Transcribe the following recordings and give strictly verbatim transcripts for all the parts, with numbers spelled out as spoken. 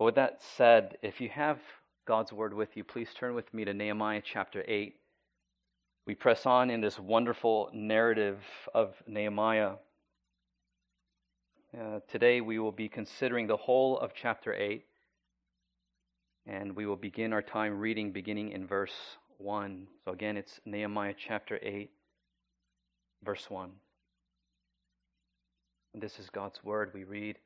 But with that said, if you have God's word with you, please turn with me to Nehemiah chapter eight. We press on in this wonderful narrative of Nehemiah. Uh, today we will be considering the whole of chapter eight, and we will begin our time reading beginning in verse one. So again, it's Nehemiah chapter eight, verse one. And this is God's word. We read,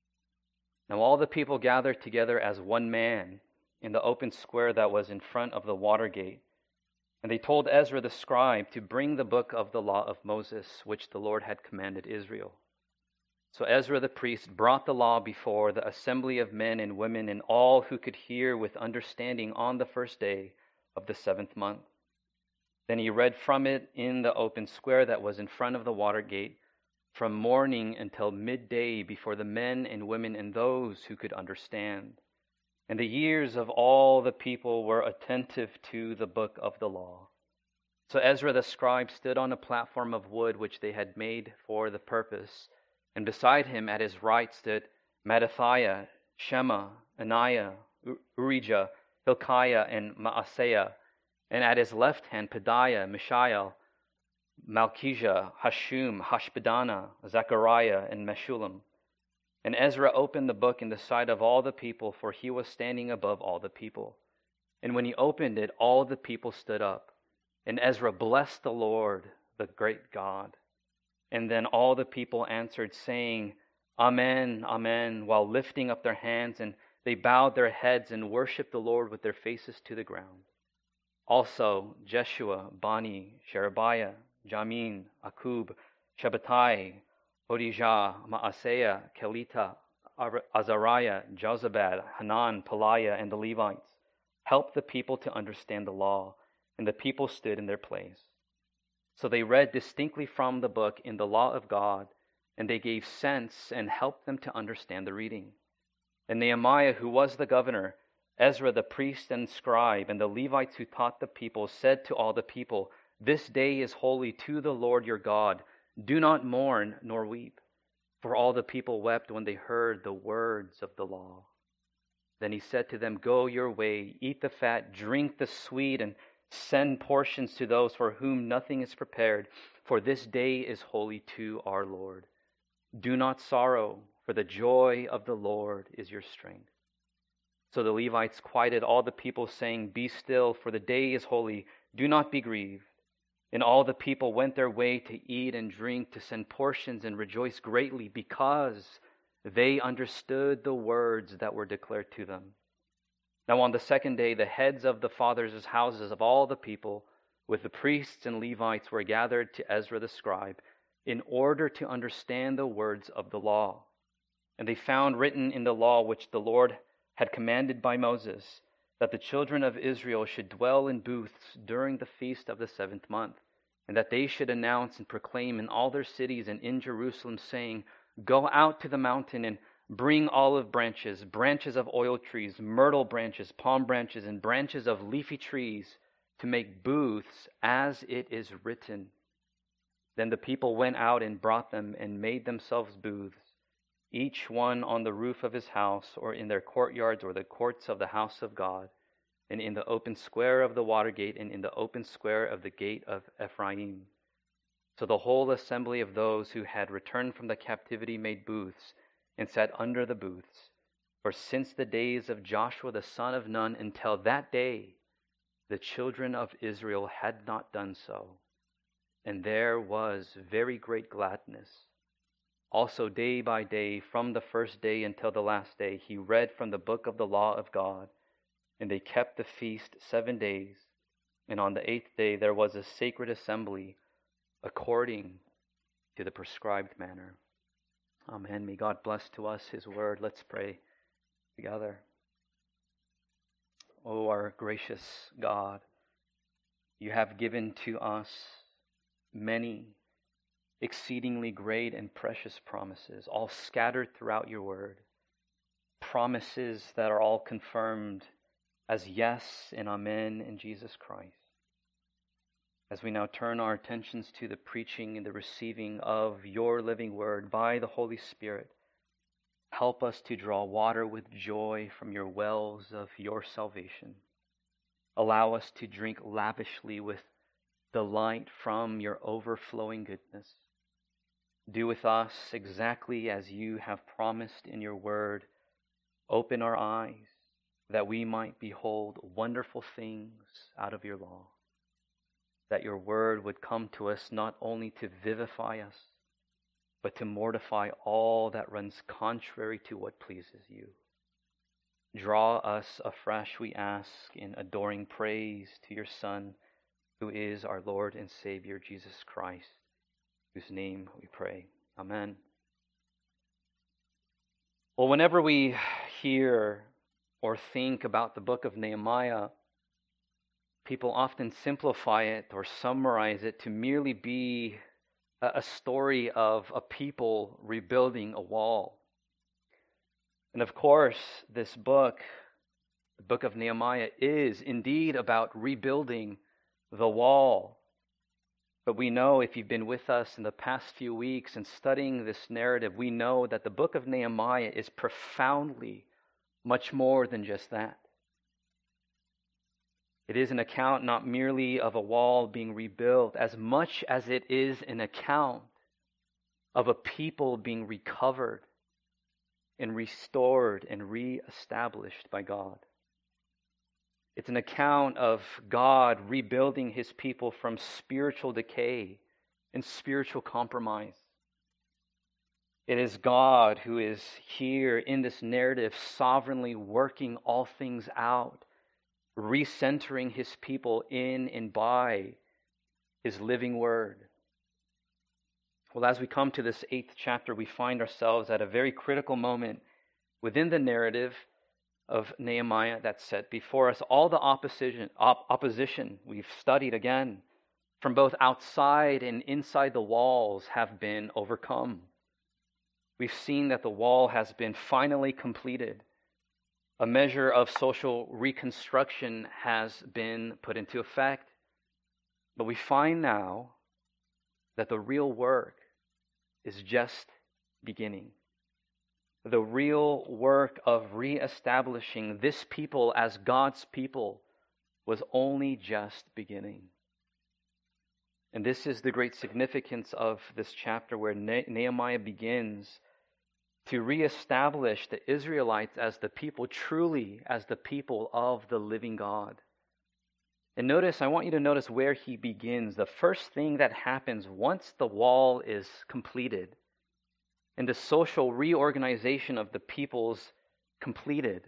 "Now all the people gathered together as one man in the open square that was in front of the water gate. And they told Ezra the scribe to bring the book of the law of Moses, which the Lord had commanded Israel. So Ezra the priest brought the law before the assembly of men and women and all who could hear with understanding on the first day of the seventh month. Then he read from it in the open square that was in front of the water gate, from morning until midday before the men and women and those who could understand. And the ears of all the people were attentive to the book of the law. So Ezra the scribe stood on a platform of wood which they had made for the purpose. And beside him at his right stood Mattithiah, Shema, Ananiah, Urijah, Hilkiah, and Maaseiah. And at his left hand Pedaiah, Mishael, Malchijah, Hashum, Hashbaddanah, Zechariah, and Meshullam. And Ezra opened the book in the sight of all the people, for he was standing above all the people. And when he opened it, all the people stood up. And Ezra blessed the Lord, the great God. And then all the people answered, saying, Amen, Amen, while lifting up their hands, and they bowed their heads and worshipped the Lord with their faces to the ground. Also Jeshua, Bani, Sherebiah, Jamin, Akub, Shabbatai, Hodijah, Maaseiah, Kelita, Azariah, Jozabad, Hanan, Peliah, and the Levites helped the people to understand the law, and the people stood in their place. So they read distinctly from the book in the law of God, and they gave sense and helped them to understand the reading. And Nehemiah, who was the governor, Ezra the priest and scribe, and the Levites who taught the people, said to all the people, This day is holy to the Lord your God. Do not mourn nor weep. For all the people wept when they heard the words of the law. Then he said to them, Go your way, eat the fat, drink the sweet, and send portions to those for whom nothing is prepared, for this day is holy to our Lord. Do not sorrow, for the joy of the Lord is your strength. So the Levites quieted all the people, saying, Be still, for the day is holy. Do not be grieved. And all the people went their way to eat and drink, to send portions and rejoice greatly, because they understood the words that were declared to them. Now on the second day, the heads of the fathers' houses of all the people, with the priests and Levites, were gathered to Ezra the scribe, in order to understand the words of the law. And they found written in the law which the Lord had commanded by Moses, that the children of Israel should dwell in booths during the feast of the seventh month, and that they should announce and proclaim in all their cities and in Jerusalem, saying, Go out to the mountain and bring olive branches, branches of oil trees, myrtle branches, palm branches, and branches of leafy trees, to make booths as it is written. Then the people went out and brought them and made themselves booths, each one on the roof of his house, or in their courtyards, or the courts of the house of God, and in the open square of the water gate, and in the open square of the gate of Ephraim. So the whole assembly of those who had returned from the captivity made booths, and sat under the booths. For since the days of Joshua the son of Nun until that day, the children of Israel had not done so. And there was very great gladness. Also day by day, from the first day until the last day, he read from the book of the law of God. And they kept the feast seven days. And on the eighth day there was a sacred assembly, according to the prescribed manner. Amen. May God bless to us his word. Let's pray together. O our gracious God, you have given to us many exceedingly great and precious promises, all scattered throughout your word. Promises that are all confirmed as yes and amen in Jesus Christ. As we now turn our attentions to the preaching and the receiving of your living word by the Holy Spirit, Help us to draw water with joy from your wells of your salvation. Allow us to drink lavishly with delight from your overflowing goodness. Do with us exactly as you have promised in your word. Open our eyes that we might behold wonderful things out of your law. That your word would come to us not only to vivify us, but to mortify all that runs contrary to what pleases you. Draw us afresh, we ask, in adoring praise to your Son, who is our Lord and Savior, Jesus Christ, whose name we pray. Amen. Well, whenever we hear or think about the book of Nehemiah, people often simplify it or summarize it to merely be a story of a people rebuilding a wall. And of course, this book, the book of Nehemiah, is indeed about rebuilding the wall. But we know, if you've been with us in the past few weeks and studying this narrative, we know that the book of Nehemiah is profoundly much more than just that. It is an account not merely of a wall being rebuilt, as much as it is an account of a people being recovered and restored and re-established by God. It's an account of God rebuilding his people from spiritual decay and spiritual compromise. It is God who is here in this narrative sovereignly working all things out, recentering his people in and by his living word. Well, as we come to this eighth chapter, we find ourselves at a very critical moment within the narrative of Nehemiah that's set before us. All the opposition, op- opposition we've studied again from both outside and inside the walls have been overcome. We've seen that the wall has been finally completed. A measure of social reconstruction has been put into effect. But we find now that the real work is just beginning. The real work of reestablishing this people as God's people was only just beginning. And this is the great significance of this chapter, where Ne- Nehemiah begins to reestablish the Israelites as the people, truly as the people of the living God. And notice, I want you to notice where he begins. The first thing that happens once the wall is completed and the social reorganization of the people's completed,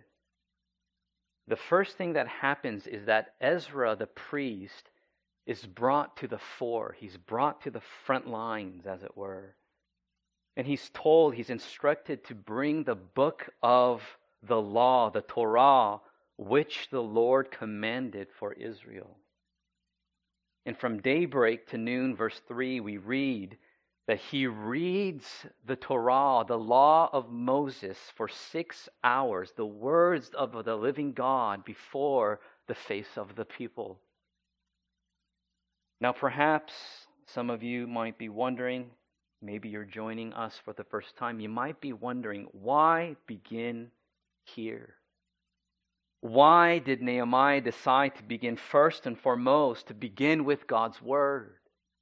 the first thing that happens is that Ezra the priest is brought to the fore. He's brought to the front lines, as it were. And he's told, he's instructed to bring the book of the law, the Torah, which the Lord commanded for Israel. And from daybreak to noon, verse three, we read that he reads the Torah, the law of Moses, for six hours, the words of the living God before the face of the people. Now, perhaps some of you might be wondering, maybe you're joining us for the first time, you might be wondering, why begin here? Why did Nehemiah decide to begin first and foremost, to begin with God's Word?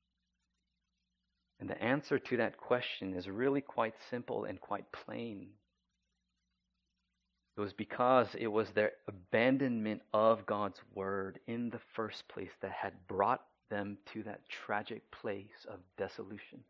And the answer to that question is really quite simple and quite plain. It was because it was their abandonment of God's Word in the first place that had brought them to that tragic place of dissolution.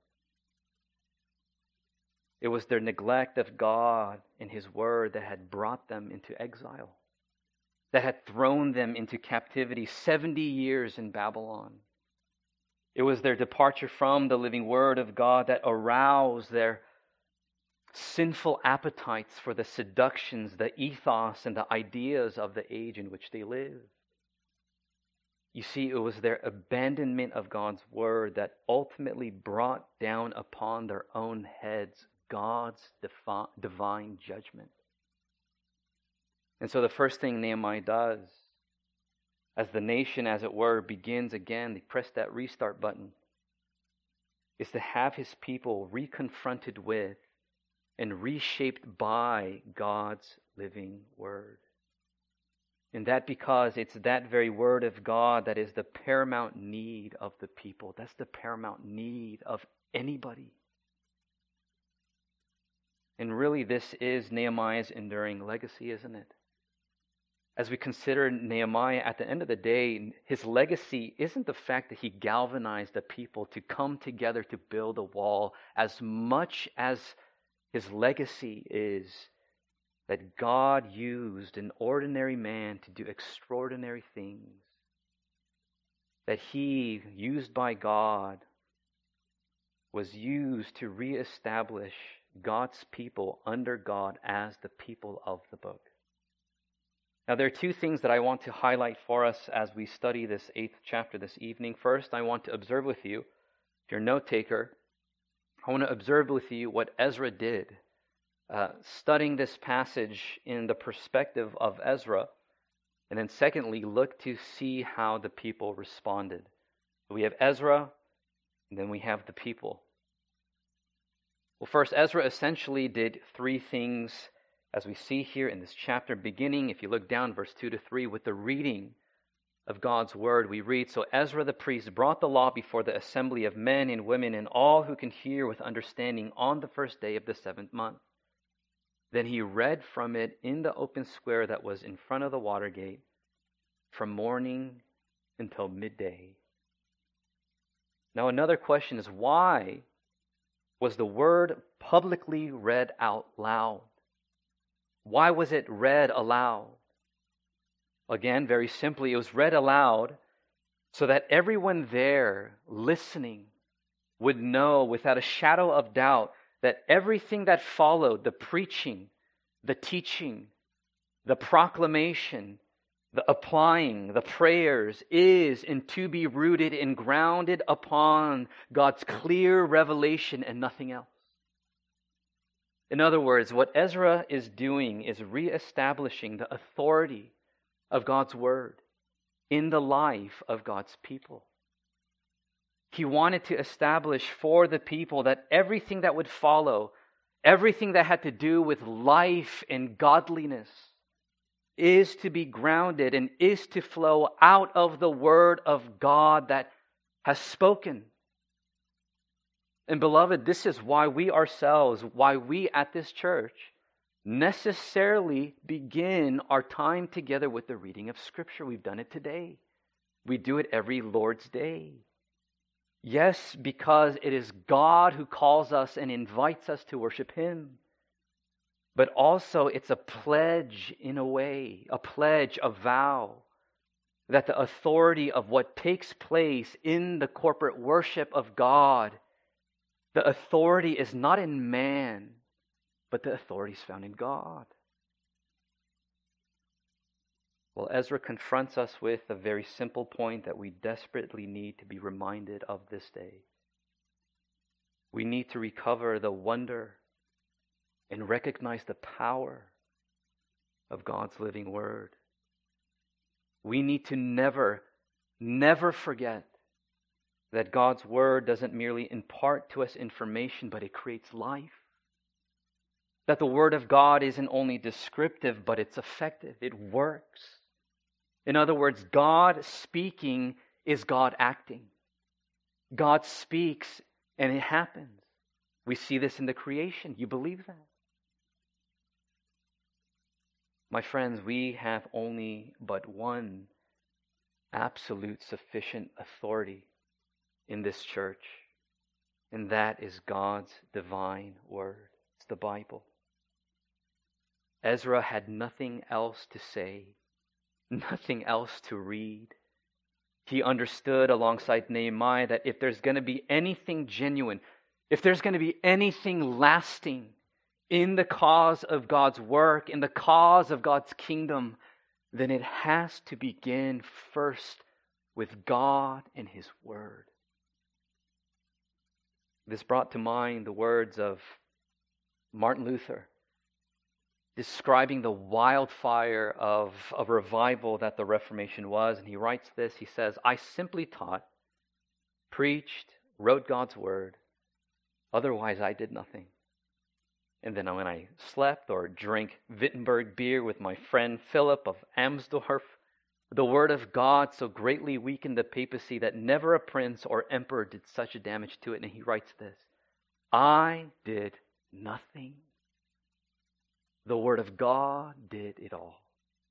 It was their neglect of God and His Word that had brought them into exile, that had thrown them into captivity, seventy years in Babylon. It was their departure from the living Word of God that aroused their sinful appetites for the seductions, the ethos, and the ideas of the age in which they lived. You see, it was their abandonment of God's Word that ultimately brought down upon their own heads God's defi- divine judgment. And so the first thing Nehemiah does, as the nation, as it were, begins again, they press that restart button, is to have his people reconfronted with and reshaped by God's living word. And that because it's that very word of God that is the paramount need of the people. That's the paramount need of anybody. And really, this is Nehemiah's enduring legacy, isn't it? As we consider Nehemiah, at the end of the day, his legacy isn't the fact that he galvanized the people to come together to build a wall, as much as his legacy is that God used an ordinary man to do extraordinary things. That he, used by God, was used to reestablish God's people under God as the people of the book. Now, there are two things that I want to highlight for us as we study this eighth chapter this evening. First, I want to observe with you, if you're a note taker, I want to observe with you what Ezra did, uh, studying this passage in the perspective of Ezra. And then secondly, look to see how the people responded. So we have Ezra, and then we have the people. Well, first, Ezra essentially did three things, as we see here in this chapter, beginning, if you look down, verse two to three, with the reading of God's word. We read, "So Ezra the priest brought the law before the assembly of men and women and all who can hear with understanding on the first day of the seventh month. Then he read from it in the open square that was in front of the water gate from morning until midday." Now, another question is, why was the word publicly read out loud? Why was it read aloud? Again, very simply, it was read aloud so that everyone there listening would know without a shadow of doubt that everything that followed, the preaching, the teaching, the proclamation, the applying, the prayers, is and to be rooted and grounded upon God's clear revelation and nothing else. In other words, what Ezra is doing is reestablishing the authority of God's word in the life of God's people. He wanted to establish for the people that everything that would follow, everything that had to do with life and godliness, is to be grounded and is to flow out of the word of God that has spoken. And beloved, this is why we ourselves, why we at this church necessarily begin our time together with the reading of Scripture. We've done it today. We do it every Lord's Day. Yes, because it is God who calls us and invites us to worship Him. But also it's a pledge in a way, a pledge, a vow, that the authority of what takes place in the corporate worship of God, the authority is not in man, but the authority is found in God. Well, Ezra confronts us with a very simple point that we desperately need to be reminded of this day. We need to recover the wonder and recognize the power of God's living word. We need to never, never forget that God's word doesn't merely impart to us information, but it creates life. That the word of God isn't only descriptive, but it's effective. It works. In other words, God speaking is God acting. God speaks and it happens. We see this in the creation. You believe that? My friends, we have only but one absolute sufficient authority in this church, and that is God's divine word. It's the Bible. Ezra had nothing else to say, nothing else to read. He understood alongside Nehemiah that if there's going to be anything genuine, if there's going to be anything lasting in the cause of God's work, in the cause of God's kingdom, then it has to begin first with God and His Word. This brought to mind the words of Martin Luther, describing the wildfire of a revival that the Reformation was. And he writes this, he says, "I simply taught, preached, wrote God's Word. Otherwise I did nothing. And then when I slept or drank Wittenberg beer with my friend Philip of Amsdorf, the word of God so greatly weakened the papacy that never a prince or emperor did such a damage to it. And he writes this, I did nothing. The word of God did it all.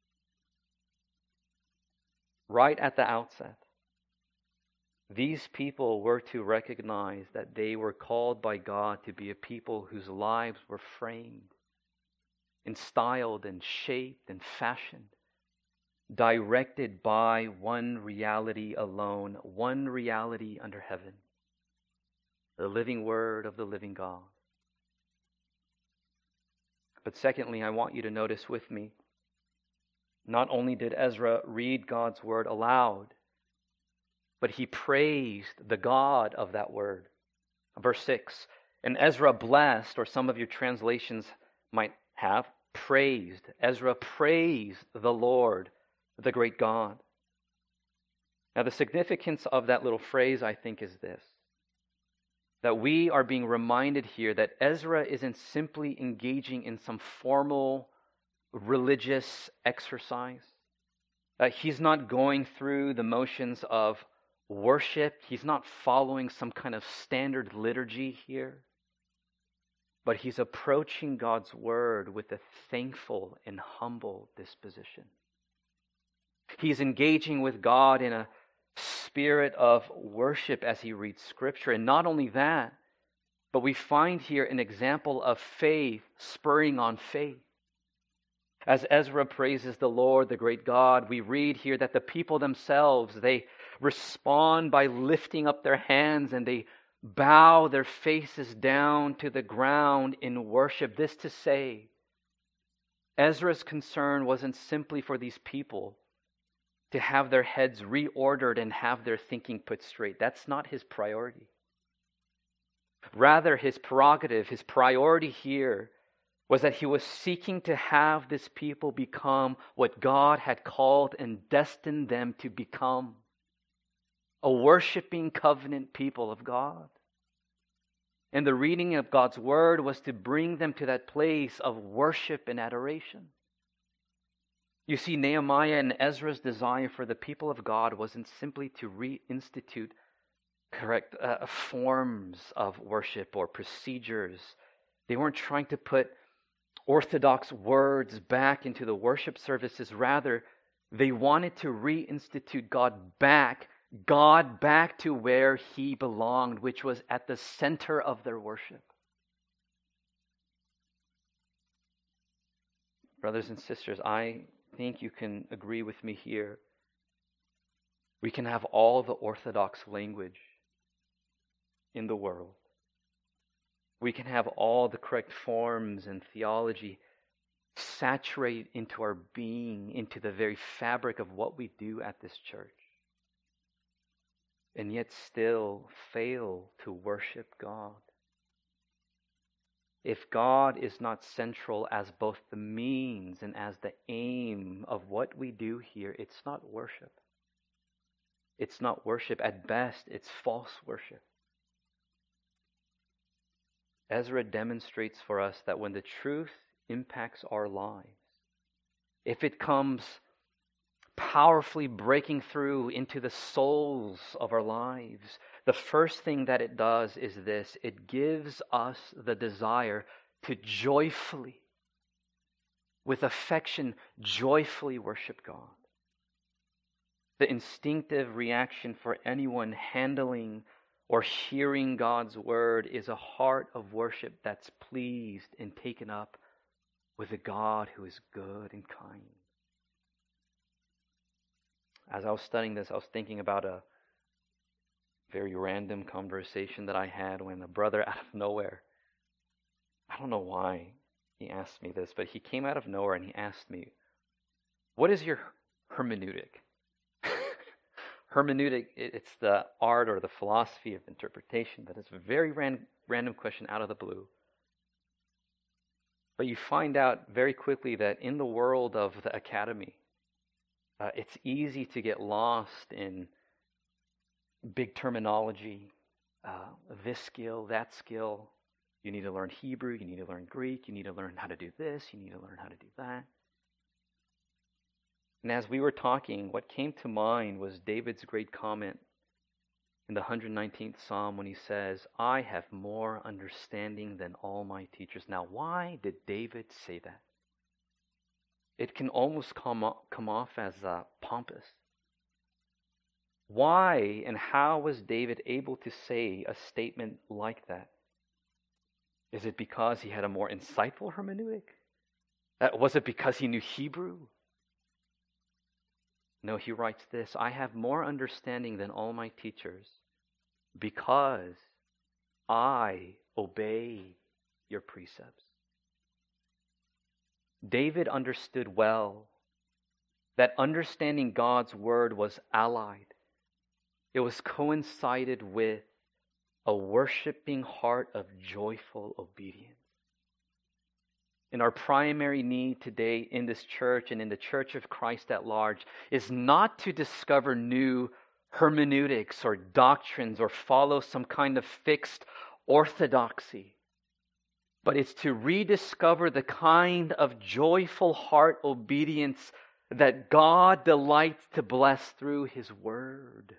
Right at the outset, these people were to recognize that they were called by God to be a people whose lives were framed and styled and shaped and fashioned, directed by one reality alone, one reality under heaven, the living word of the living God. But secondly, I want you to notice with me, not only did Ezra read God's word aloud, but he praised the God of that word. Verse six, and Ezra blessed, or some of your translations might have, praised. Ezra praised the Lord, the great God. Now the significance of that little phrase, I think, is this. That we are being reminded here that Ezra isn't simply engaging in some formal religious exercise. Uh, he's not going through the motions of worship. He's not following some kind of standard liturgy here. But he's approaching God's word with a thankful and humble disposition. He's engaging with God in a spirit of worship as he reads Scripture. And not only that, but we find here an example of faith spurring on faith. As Ezra praises the Lord, the great God, we read here that the people themselves, they respond by lifting up their hands and they bow their faces down to the ground in worship. This to say, Ezra's concern wasn't simply for these people to have their heads reordered and have their thinking put straight. That's not his priority. Rather, his prerogative, his priority here was that he was seeking to have this people become what God had called and destined them to become. A worshiping covenant people of God. And the reading of God's word was to bring them to that place of worship and adoration. You see, Nehemiah and Ezra's desire for the people of God wasn't simply to reinstitute correct uh, forms of worship or procedures. They weren't trying to put orthodox words back into the worship services. Rather, they wanted to reinstitute God back, God back to where He belonged, which was at the center of their worship. Brothers and sisters, I think you can agree with me here. We can have all the orthodox language in the world. We can have all the correct forms and theology saturate into our being, into the very fabric of what we do at this church, and yet still fail to worship God. If God is not central as both the means and as the aim of what we do here, it's not worship. It's not worship. At best, it's false worship. Ezra demonstrates for us that when the truth impacts our lives, if it comes powerfully breaking through into the souls of our lives, the first thing that it does is this: it gives us the desire to joyfully, with affection, joyfully worship God. The instinctive reaction for anyone handling or hearing God's word is a heart of worship that's pleased and taken up with a God who is good and kind. As I was studying this, I was thinking about a very random conversation that I had when a brother out of nowhere, I don't know why he asked me this, but he came out of nowhere and he asked me, what is your hermeneutic? Hermeneutic, it's the art or the philosophy of interpretation, but it's a very ran- random question out of the blue. But you find out very quickly that in the world of the academy, uh, it's easy to get lost in big terminology, uh, this skill, that skill. You need to learn Hebrew, you need to learn Greek, you need to learn how to do this, you need to learn how to do that. And as we were talking, what came to mind was David's great comment in the one hundred nineteenth Psalm when he says, I have more understanding than all my teachers. Now, why did David say that? It can almost come, off, come off as uh, pompous. Why and how was David able to say a statement like that? Is it because he had a more insightful hermeneutic? Uh, was it because he knew Hebrew? No, he writes this, I have more understanding than all my teachers because I obey your precepts. David understood well that understanding God's word was allied. It was coincided with a worshiping heart of joyful obedience. And our primary need today in this church and in the Church of Christ at large is not to discover new hermeneutics or doctrines or follow some kind of fixed orthodoxy, but it's to rediscover the kind of joyful heart obedience that God delights to bless through His Word.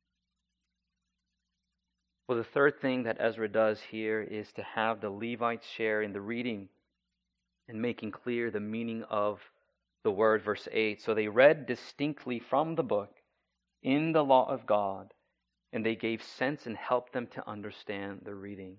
Well, the third thing that Ezra does here is to have the Levites share in the reading and making clear the meaning of the word, verse eight. So they read distinctly from the book in the law of God, and they gave sense and helped them to understand the reading.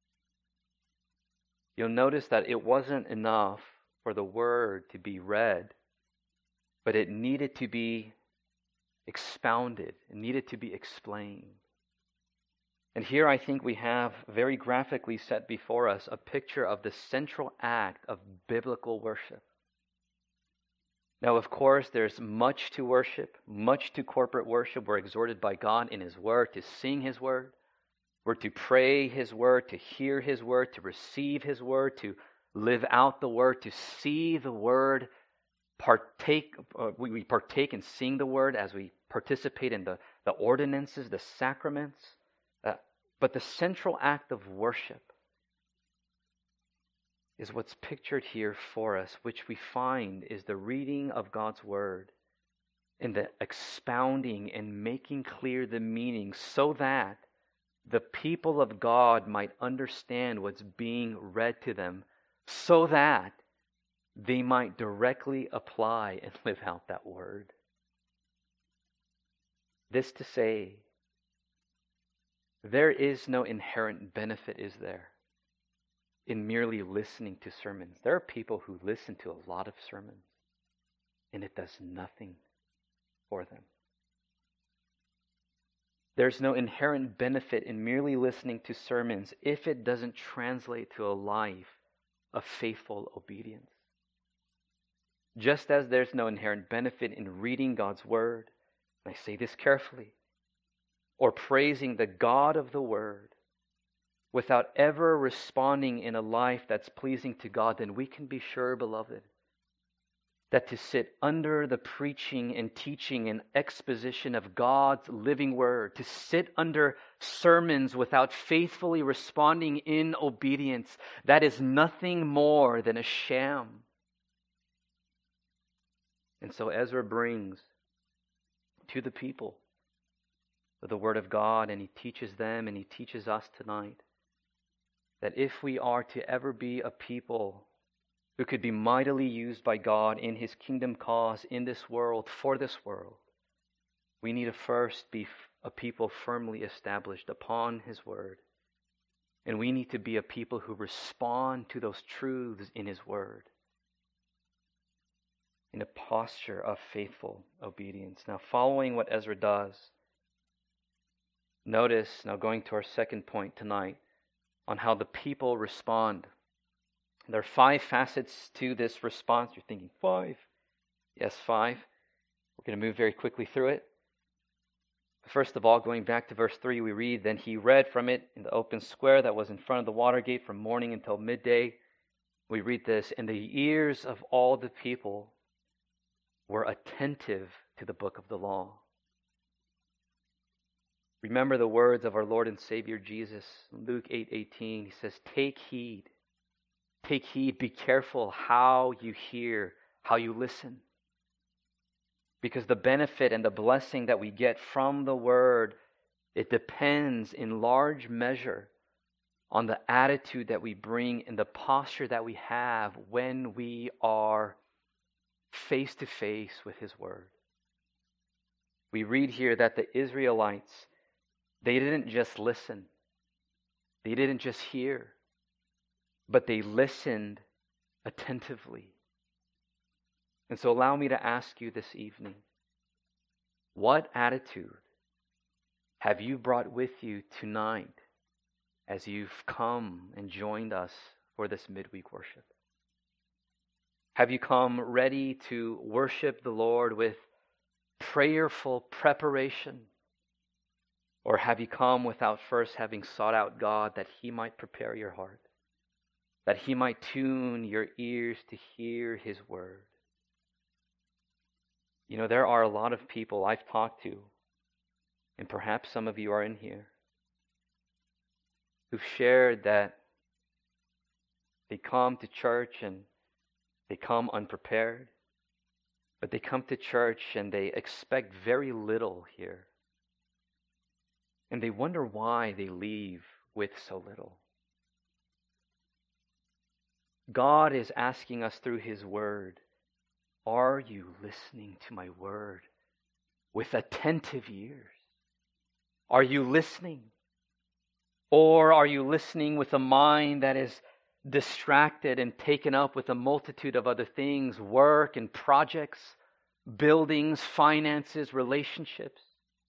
You'll notice that it wasn't enough for the word to be read, but it needed to be expounded. It needed to be explained. And here I think we have very graphically set before us a picture of the central act of biblical worship. Now, of course, there's much to worship, much to corporate worship. We're exhorted by God in His Word to sing His Word. We're to pray His Word, to hear His Word, to receive His Word, to live out the Word, to see the Word, partake. Uh, we, we partake in seeing the Word as we participate in the, the ordinances, the sacraments. Uh, but the central act of worship is what's pictured here for us, which we find is the reading of God's Word and the expounding and making clear the meaning so that the people of God might understand what's being read to them, so that they might directly apply and live out that Word. This to say, there is no inherent benefit, is there, in merely listening to sermons. There are people who listen to a lot of sermons, and it does nothing for them. There's no inherent benefit in merely listening to sermons if it doesn't translate to a life of faithful obedience. Just as there's no inherent benefit in reading God's Word, and I say this carefully, or praising the God of the Word without ever responding in a life that's pleasing to God, then we can be sure, beloved, that to sit under the preaching and teaching and exposition of God's living Word, to sit under sermons without faithfully responding in obedience, that is nothing more than a sham. And so Ezra brings to the people the Word of God, and he teaches them and he teaches us tonight that if we are to ever be a people who could be mightily used by God in His kingdom cause in this world, for this world, we need to first be a people firmly established upon His Word. And we need to be a people who respond to those truths in His Word in a posture of faithful obedience. Now, following what Ezra does, notice, now going to our second point tonight, on how the people respond. There are five facets to this response. You're thinking, five? Yes, five. We're going to move very quickly through it. First of all, going back to verse three, we read, Then he read from it in the open square that was in front of the water gate from morning until midday. We read this, And the ears of all the people were attentive to the book of the law. Remember the words of our Lord and Savior Jesus. Luke eight eighteen, he says, take heed. Take heed, be careful how you hear, how you listen. Because the benefit and the blessing that we get from the Word, it depends in large measure on the attitude that we bring and the posture that we have when we are face to face with His Word. We read here that the Israelites, they didn't just listen. They didn't just hear. But they listened attentively. And so allow me to ask you this evening, what attitude have you brought with you tonight as you've come and joined us for this midweek worship? Have you come ready to worship the Lord with prayerful preparation? Or have you come without first having sought out God that He might prepare your heart, that He might tune your ears to hear His Word? You know, there are a lot of people I've talked to, and perhaps some of you are in here, who've shared that they come to church and they come unprepared, but they come to church and they expect very little here. And they wonder why they leave with so little. God is asking us through His Word, are you listening to my Word with attentive ears? Are you listening? Or are you listening with a mind that is distracted and taken up with a multitude of other things, work and projects, buildings, finances, relationships?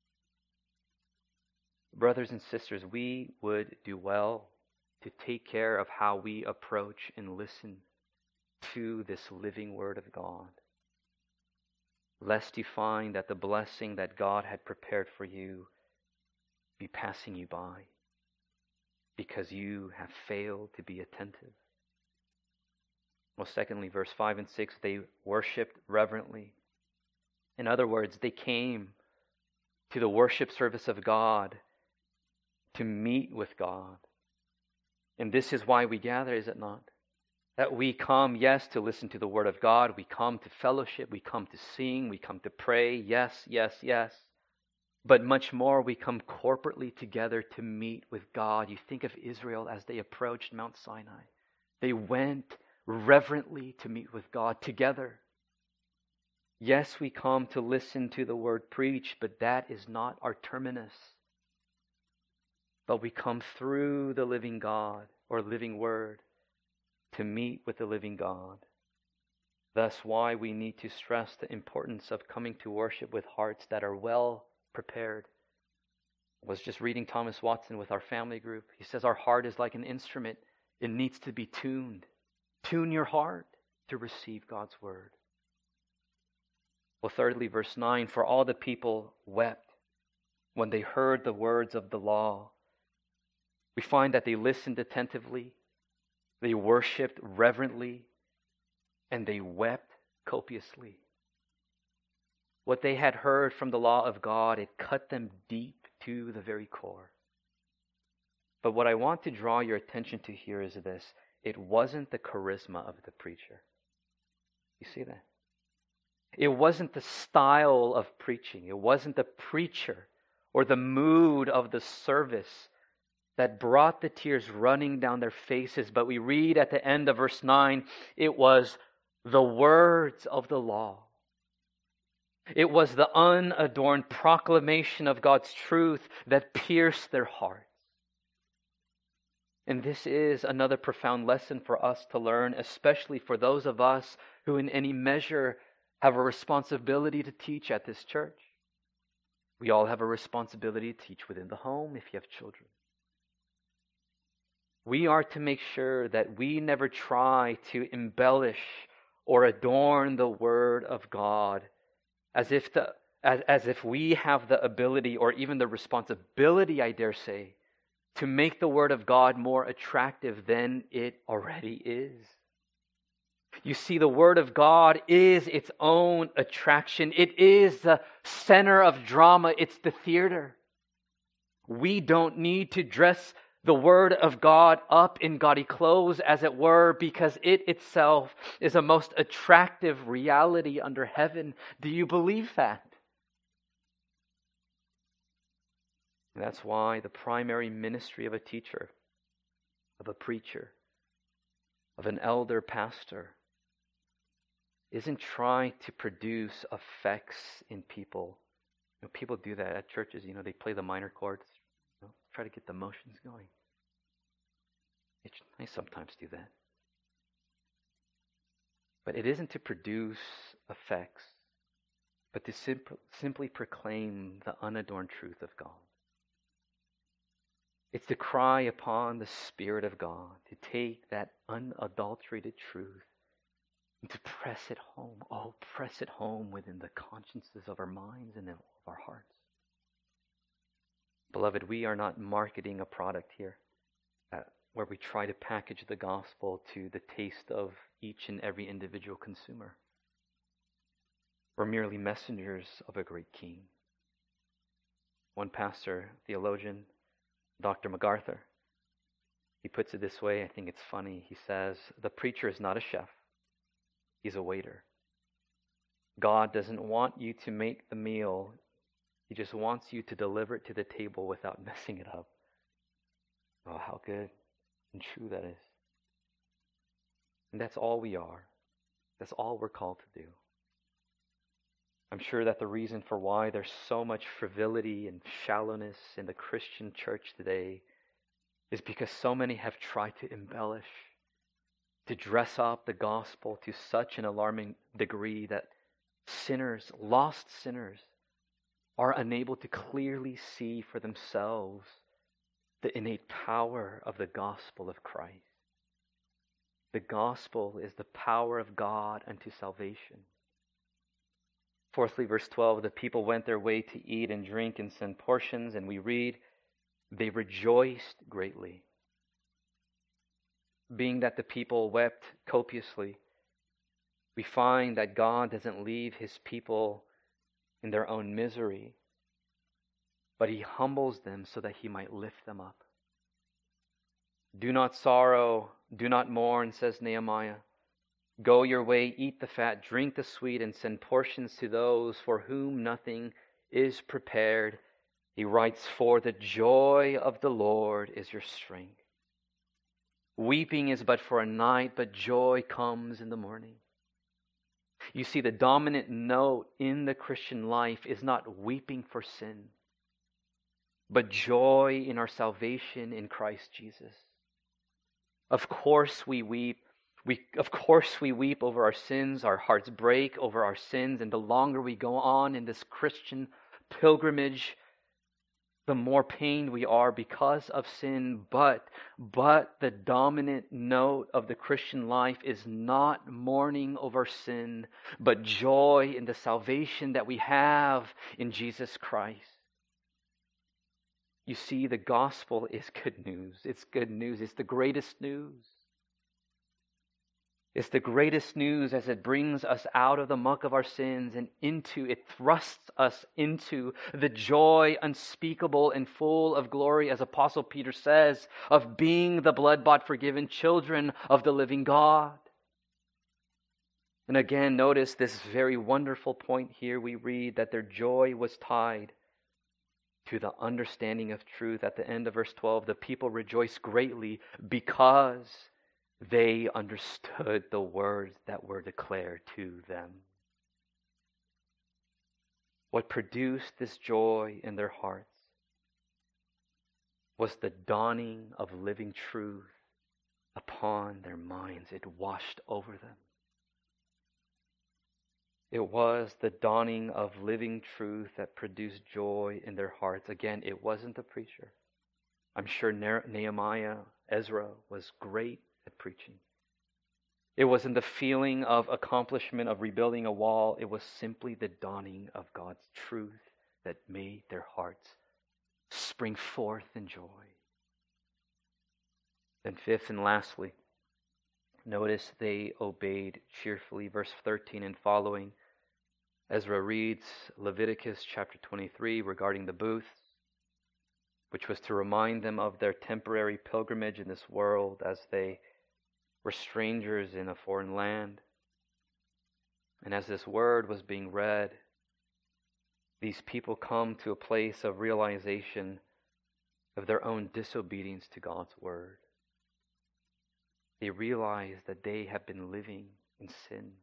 Brothers and sisters, we would do well to take care of how we approach and listen to this living Word of God, lest you find that the blessing that God had prepared for you be passing you by because you have failed to be attentive. Well, secondly, verse five and six, they worshipped reverently. In other words, they came to the worship service of God to meet with God. And this is why we gather, is it not? That we come, yes, to listen to the Word of God. We come to fellowship. We come to sing. We come to pray. Yes, yes, yes. But much more, we come corporately together to meet with God. You think of Israel as they approached Mount Sinai. They went reverently to meet with God together. Yes, we come to listen to the Word preached, but that is not our terminus. But we come through the living God or living Word to meet with the living God. Thus why we need to stress the importance of coming to worship with hearts that are well prepared. I was just reading Thomas Watson with our family group. He says our heart is like an instrument. It needs to be tuned. Tune your heart to receive God's Word. Well, thirdly, verse nine, for all the people wept when they heard the words of the law. We find that they listened attentively, they worshipped reverently, and they wept copiously. What they had heard from the law of God, it cut them deep to the very core. But what I want to draw your attention to here is this. It wasn't the charisma of the preacher. You see that? It wasn't the style of preaching. It wasn't the preacher or the mood of the service that brought the tears running down their faces. But we read at the end of verse nine, it was the words of the law. It was the unadorned proclamation of God's truth that pierced their hearts. And this is another profound lesson for us to learn, especially for those of us who in any measure have a responsibility to teach at this church. We all have a responsibility to teach within the home if you have children. We are to make sure that we never try to embellish or adorn the Word of God as if the as, as if we have the ability or even the responsibility, I dare say, to make the Word of God more attractive than it already is. You see, the Word of God is its own attraction. It is the center of drama. It's the theater. We don't need to dress the Word of God up in gaudy clothes, as it were, because it itself is a most attractive reality under heaven. Do you believe that? That's why the primary ministry of a teacher, of a preacher, of an elder pastor, isn't trying to produce effects in people. You know, people do that at churches. You know, they play the minor chords, you know, try to get the motions going. It, I sometimes do that. But it isn't to produce effects, but to simp- simply proclaim the unadorned truth of God. It's to cry upon the Spirit of God, to take that unadulterated truth and to press it home. Oh, press it home within the consciences of our minds and of our hearts. Beloved, we are not marketing a product here uh, where we try to package the gospel to the taste of each and every individual consumer. We're merely messengers of a great king. One pastor, theologian, Doctor MacArthur, he puts it this way. I think it's funny. He says, the preacher is not a chef. He's a waiter. God doesn't want you to make the meal. He just wants you to deliver it to the table without messing it up. Oh, how good and true that is. And that's all we are. That's all we're called to do. I'm sure that the reason for why there's so much frivolity and shallowness in the Christian church today is because so many have tried to embellish, to dress up the gospel to such an alarming degree that sinners, lost sinners, are unable to clearly see for themselves the innate power of the gospel of Christ. The gospel is the power of God unto salvation. Fourthly, verse twelve, the people went their way to eat and drink and send portions, and we read, they rejoiced greatly. Being that the people wept copiously, we find that God doesn't leave His people in their own misery, but He humbles them so that He might lift them up. Do not sorrow, do not mourn, says Nehemiah. Go your way, eat the fat, drink the sweet, and send portions to those for whom nothing is prepared. He writes, for the joy of the Lord is your strength. Weeping is but for a night, but joy comes in the morning. You see, the dominant note in the Christian life is not weeping for sin, but joy in our salvation in Christ Jesus. Of course we weep. We, of course we weep over our sins. Our hearts break over our sins. And the longer we go on in this Christian pilgrimage, the more pained we are because of sin. But, but the dominant note of the Christian life is not mourning over sin, but joy in the salvation that we have in Jesus Christ. You see, the gospel is good news. It's good news. It's the greatest news. It's the greatest news as it brings us out of the muck of our sins and into, it thrusts us into the joy unspeakable and full of glory, as Apostle Peter says, of being the blood-bought forgiven children of the living God. And again, notice this very wonderful point here. We read that their joy was tied to the understanding of truth. At the end of verse twelve, the people rejoiced greatly because they understood the words that were declared to them. What produced this joy in their hearts was the dawning of living truth upon their minds. It washed over them. It was the dawning of living truth that produced joy in their hearts. Again, it wasn't the preacher. I'm sure Nehemiah, Ezra was great at preaching. It wasn't the feeling of accomplishment of rebuilding a wall. It was simply the dawning of God's truth that made their hearts spring forth in joy. Then fifth and lastly, notice they obeyed cheerfully. Verse thirteen and following, Ezra reads Leviticus chapter twenty-three regarding the booths. which was to remind them of their temporary pilgrimage in this world as they were strangers in a foreign land. And as this word was being read, these people come to a place of realization of their own disobedience to God's word. They realize that they have been living in sin.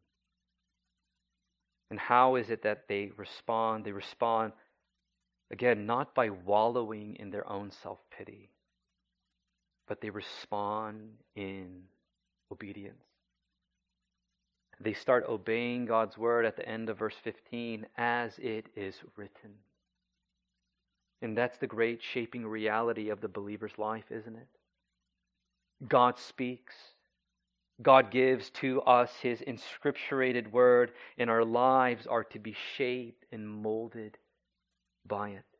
And how is it that they respond? They respond, again, not by wallowing in their own self-pity, but they respond in obedience. They start obeying God's word at the end of verse fifteen, as it is written. And that's the great shaping reality of the believer's life, isn't it? God speaks. God gives to us His inscripturated word, and our lives are to be shaped and molded by it.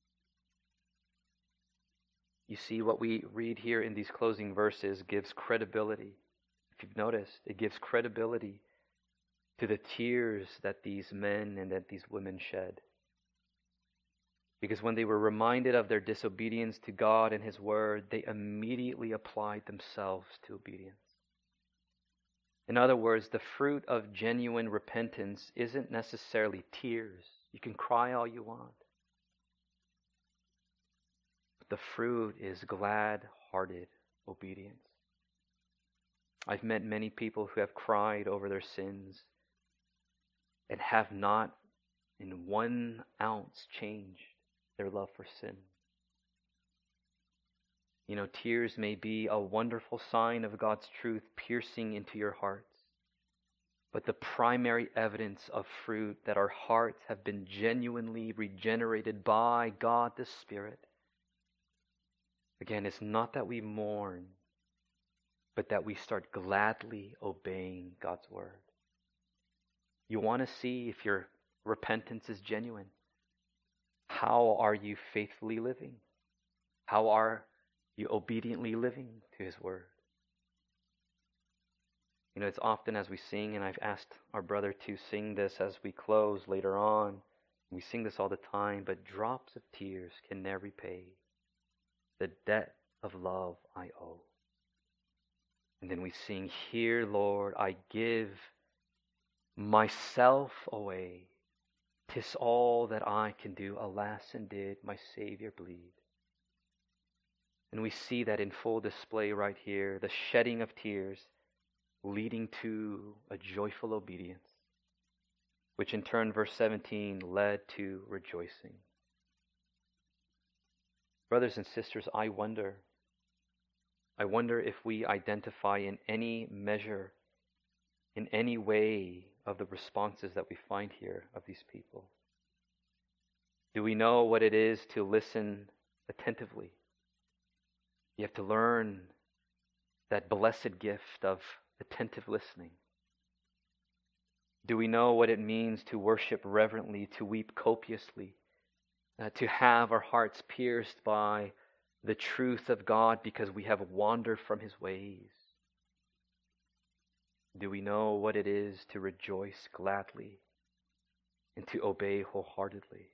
You see, what we read here in these closing verses gives credibility. If you've noticed, it gives credibility to the tears that these men and that these women shed. Because when they were reminded of their disobedience to God and His word, they immediately applied themselves to obedience. In other words, the fruit of genuine repentance isn't necessarily tears. You can cry all you want. But the fruit is glad-hearted obedience. I've met many people who have cried over their sins and have not in one ounce changed their love for sin. You know, tears may be a wonderful sign of God's truth piercing into your hearts. But the primary evidence of fruit that our hearts have been genuinely regenerated by God the Spirit, again, it's not that we mourn, but that we start gladly obeying God's word. You want to see if your repentance is genuine. How are you faithfully living? How are you obediently living to His word? You know, it's often as we sing, and I've asked our brother to sing this as we close later on. We sing this all the time, but drops of tears can never repay the debt of love I owe. And then we sing, here, Lord, I give myself away. 'Tis all that I can do. Alas, and did my Savior bleed. And we see that in full display right here, the shedding of tears leading to a joyful obedience, which in turn, verse seventeen, led to rejoicing. Brothers and sisters, I wonder, I wonder if we identify in any measure, in any way, of the responses that we find here of these people. Do we know what it is to listen attentively? You have to learn that blessed gift of attentive listening. Do we know what it means to worship reverently, to weep copiously, uh, to have our hearts pierced by the truth of God because we have wandered from His ways? Do we know what it is to rejoice gladly and to obey wholeheartedly?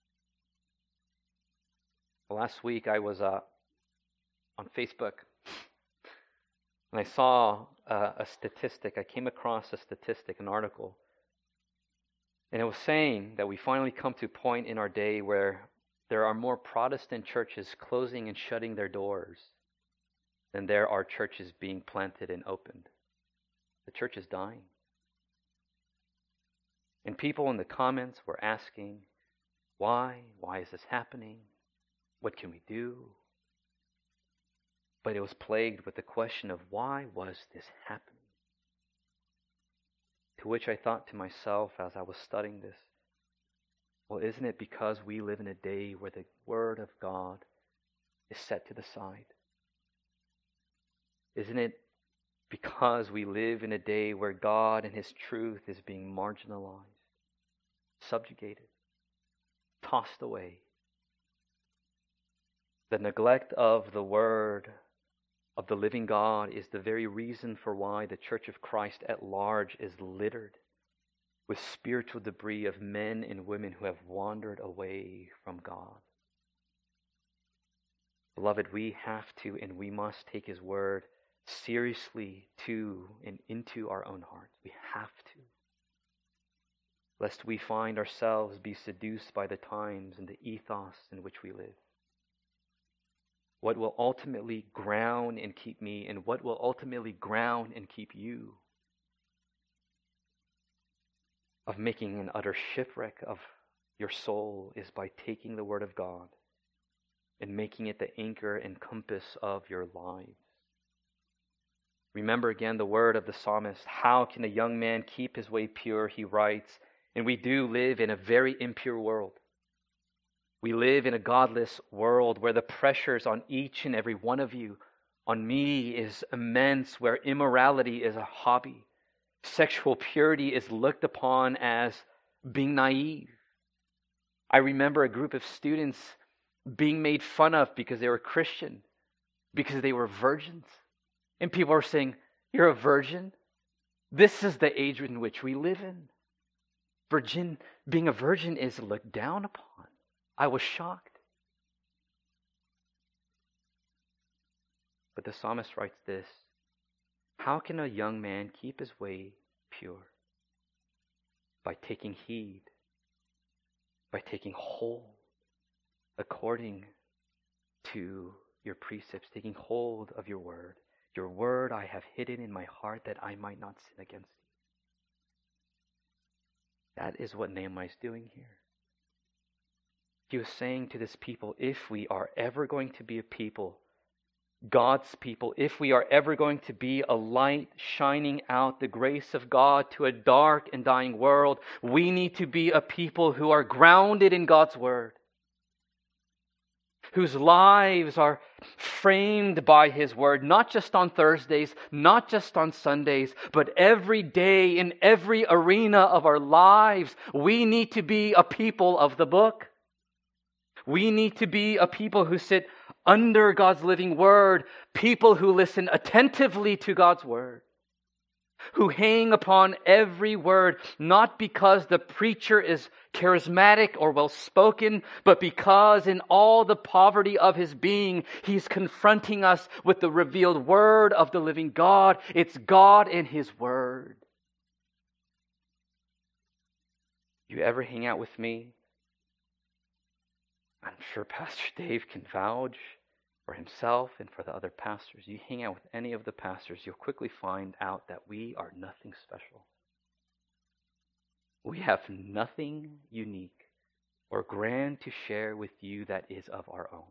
Last week I was uh, on Facebook and I saw uh, a statistic. I came across a statistic, an article, and it was saying that we finally come to a point in our day where there are more Protestant churches closing and shutting their doors than there are churches being planted and opened. The church is dying. And people in the comments were asking, why? Why is this happening? What can we do? But it was plagued with the question of why was this happening? To which I thought to myself as I was studying this, well, isn't it because we live in a day where the Word of God is set to the side? Isn't it because we live in a day where God and His truth is being marginalized, subjugated, tossed away? The neglect of the Word of the living God is the very reason for why the Church of Christ at large is littered with spiritual debris of men and women who have wandered away from God. Beloved, we have to and we must take his word seriously to and into our own hearts. We have to. Lest we find ourselves be seduced by the times and the ethos in which we live. What will ultimately ground and keep me, and what will ultimately ground and keep you of making an utter shipwreck of your soul is by taking the word of God and making it the anchor and compass of your lives. Remember again the word of the psalmist. How can a young man keep his way pure? He writes, and we do live in a very impure world. We live in a godless world where the pressures on each and every one of you, on me, is immense, where immorality is a hobby. Sexual purity is looked upon as being naive. I remember a group of students being made fun of because they were Christian, because they were virgins. And people are saying, "You're a virgin?" This is the age in which we live in. Virgin, being a virgin is looked down upon. I was shocked. But the psalmist writes this: how can a young man keep his way pure? By taking heed, by taking hold according to your precepts, taking hold of your word. Your word I have hidden in my heart that I might not sin against thee. That is what Nehemiah is doing here. He was saying to this people, if we are ever going to be a people, God's people, if we are ever going to be a light shining out the grace of God to a dark and dying world, we need to be a people who are grounded in God's word, whose lives are framed by his word, not just on Thursdays, not just on Sundays, but every day in every arena of our lives. We need to be a people of the book. We need to be a people who sit under God's living word, people who listen attentively to God's word, who hang upon every word, not because the preacher is charismatic or well-spoken, but because in all the poverty of his being, he's confronting us with the revealed word of the living God. It's God and his word. You ever hang out with me? I'm sure Pastor Dave can vouch for himself and for the other pastors. You hang out with any of the pastors, you'll quickly find out that we are nothing special. We have nothing unique or grand to share with you that is of our own.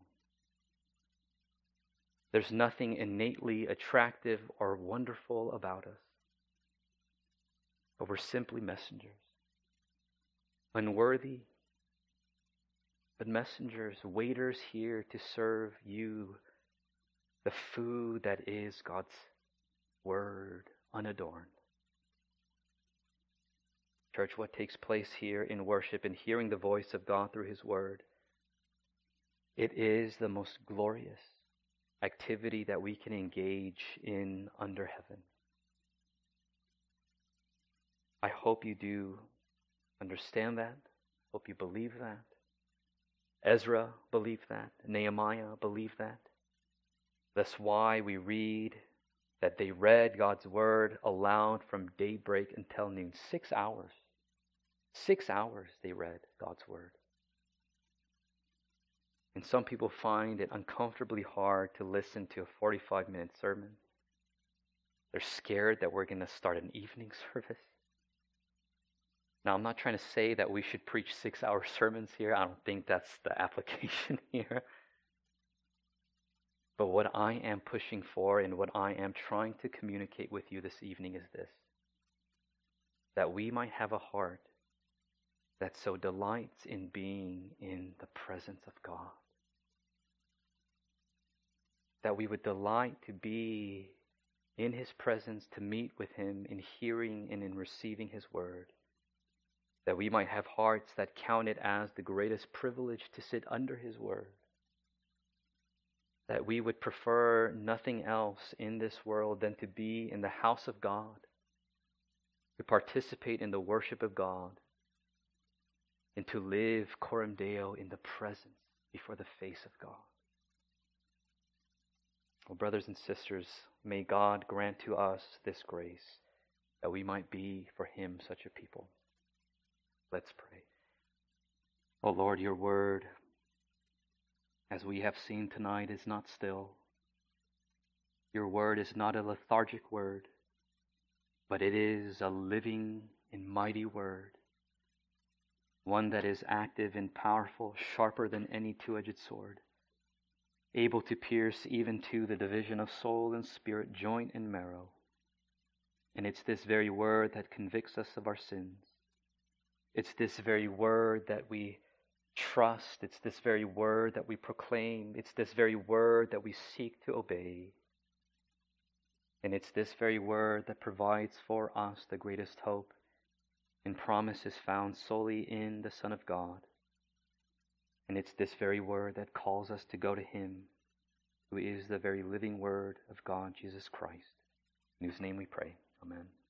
There's nothing innately attractive or wonderful about us. But we're simply messengers. Unworthy, but messengers, waiters here to serve you the food that is God's word, unadorned. Church, what takes place here in worship and hearing the voice of God through his word, it is the most glorious activity that we can engage in under heaven. I hope you do understand that. Hope you believe that. Ezra believed that. Nehemiah believed that. That's why we read that they read God's word aloud from daybreak until noon. Six hours. Six hours they read God's word. And some people find it uncomfortably hard to listen to a forty-five minute sermon. They're scared that we're going to start an evening service. Now, I'm not trying to say that we should preach six-hour sermons here. I don't think that's the application here. But what I am pushing for and what I am trying to communicate with you this evening is this: that we might have a heart that so delights in being in the presence of God. That we would delight to be in his presence, to meet with him in hearing and in receiving his word. That we might have hearts that count it as the greatest privilege to sit under his word. That we would prefer nothing else in this world than to be in the house of God, to participate in the worship of God, and to live coram Deo in the presence before the face of God. Well, brothers and sisters, may God grant to us this grace, that we might be for him such a people. Let's pray. Oh Lord, your word, as we have seen tonight, is not still. Your word is not a lethargic word, but it is a living and mighty word, one that is active and powerful, sharper than any two-edged sword, able to pierce even to the division of soul and spirit, joint and marrow. And it's this very word that convicts us of our sins. It's this very word that we trust. It's this very word that we proclaim. It's this very word that we seek to obey. And it's this very word that provides for us the greatest hope and promise is found solely in the Son of God. And it's this very word that calls us to go to him, who is the very living word of God, Jesus Christ, in whose name we pray. Amen.